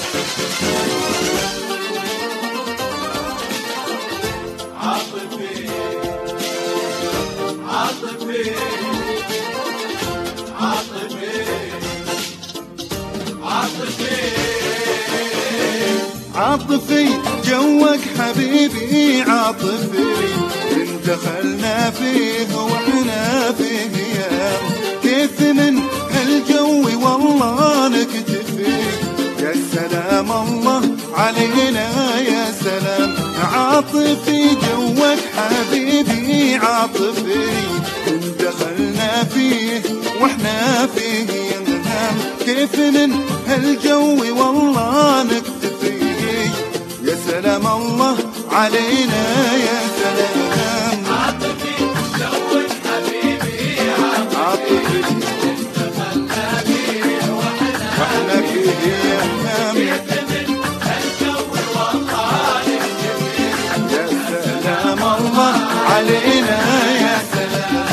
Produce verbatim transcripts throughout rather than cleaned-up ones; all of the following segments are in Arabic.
عاطفي عاطفي عاطفي عاطفي جوك حبيبي عاطفي إن دخلنا فيه واحنا فيه يا كيف من هالجو والله نكتفي. يا سلام الله علينا يا سلام عاطفي جوك حبيبي عاطفي إن دخلنا فيه واحنا فيه يا نهام كيف من هالجو والله نكتفي. يا سلام الله علينا يا سلام عاطفي جوك حبيبي عاطفي دخلنا فيه واحنا فيه يا نهام كيف من الجو والله نكتفي. يا سلام الله علينا يا سلام.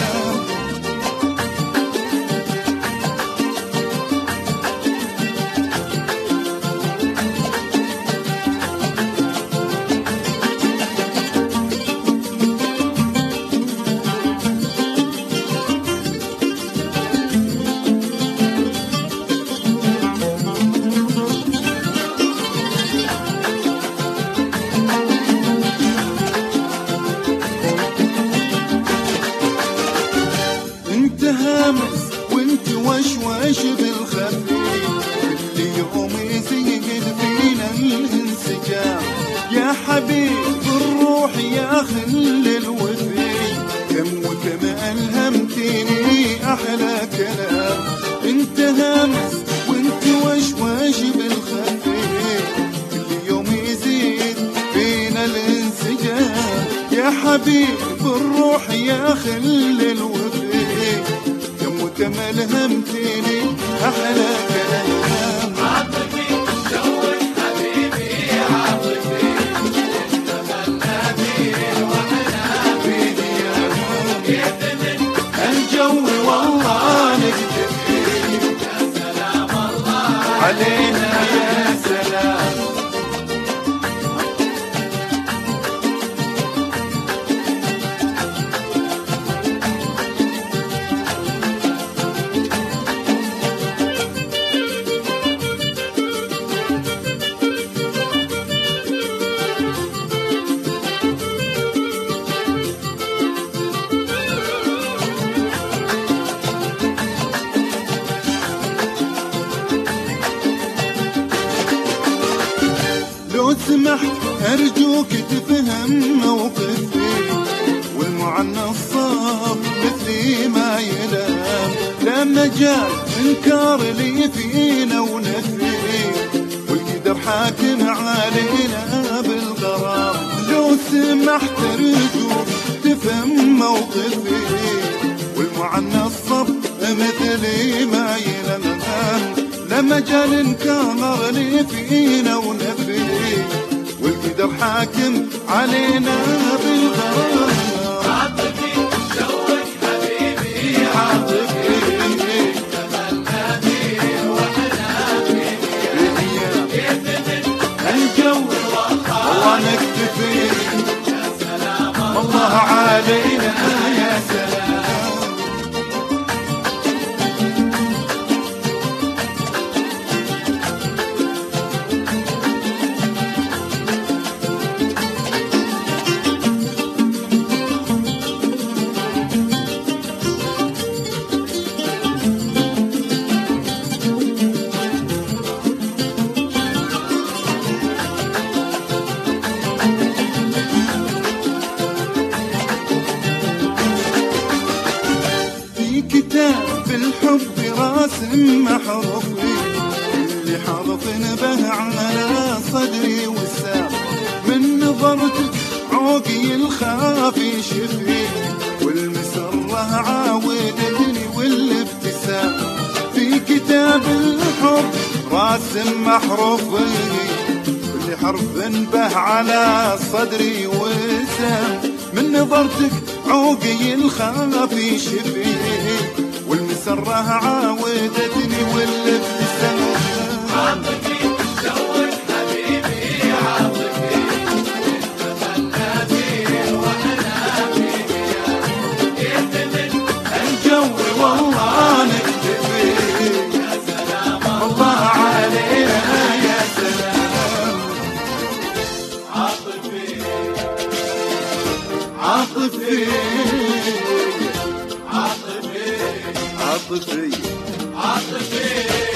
انت هامس وانت وشوش بالخفي كل يوم يزيد فينا الانسجام. يا حبيب الروح يا خل الوفي كم وكم الهمتني احلى كلام. انت هامس وانت وشوش بالخفي كل يوم يزيد فينا الانسجام. يا حبيب الروح يا خل الوفي كم وكم الهمتني احلى كلام. عاطفي جوك حبيبي عاطفي دخلنا فيه واحنا فيه يا نهام كيف من الجو والله نكتفي. يا سلام الله علينا يا سلام. لو سمحت أرجوك تفهم موقفي والمعنى الصاب مثلي ما يلام. لا مجال إنكار لي فينا ونفي والقدر حاكم علينا بالغرام. لو سمحت أرجوك تفهم موقفي والمعنى الصب مثلي ما يلام. لا مجال انكار لي فينا ونفي والقدر حاكم علينا بالغرام. عاطفي جوك حبيبي عاطفي دخلنا فيه واحنا فيه كيف من الجو والله والله نكتفي. يا سلام الله علينا يا سلام. كتاب الحب راسم حرفي اللي حرف به على صدري وسام. من نظرتك عوقي الخافي شفي والمسرة عاودتني والابتسام. في كتاب الحب راسم حرفي اللي حرف به على صدري وسام. من نظرتك عوقي الخافي شفي والمسرة عاودتني والابتسام. عاطفي جوك عاطفي عاطفي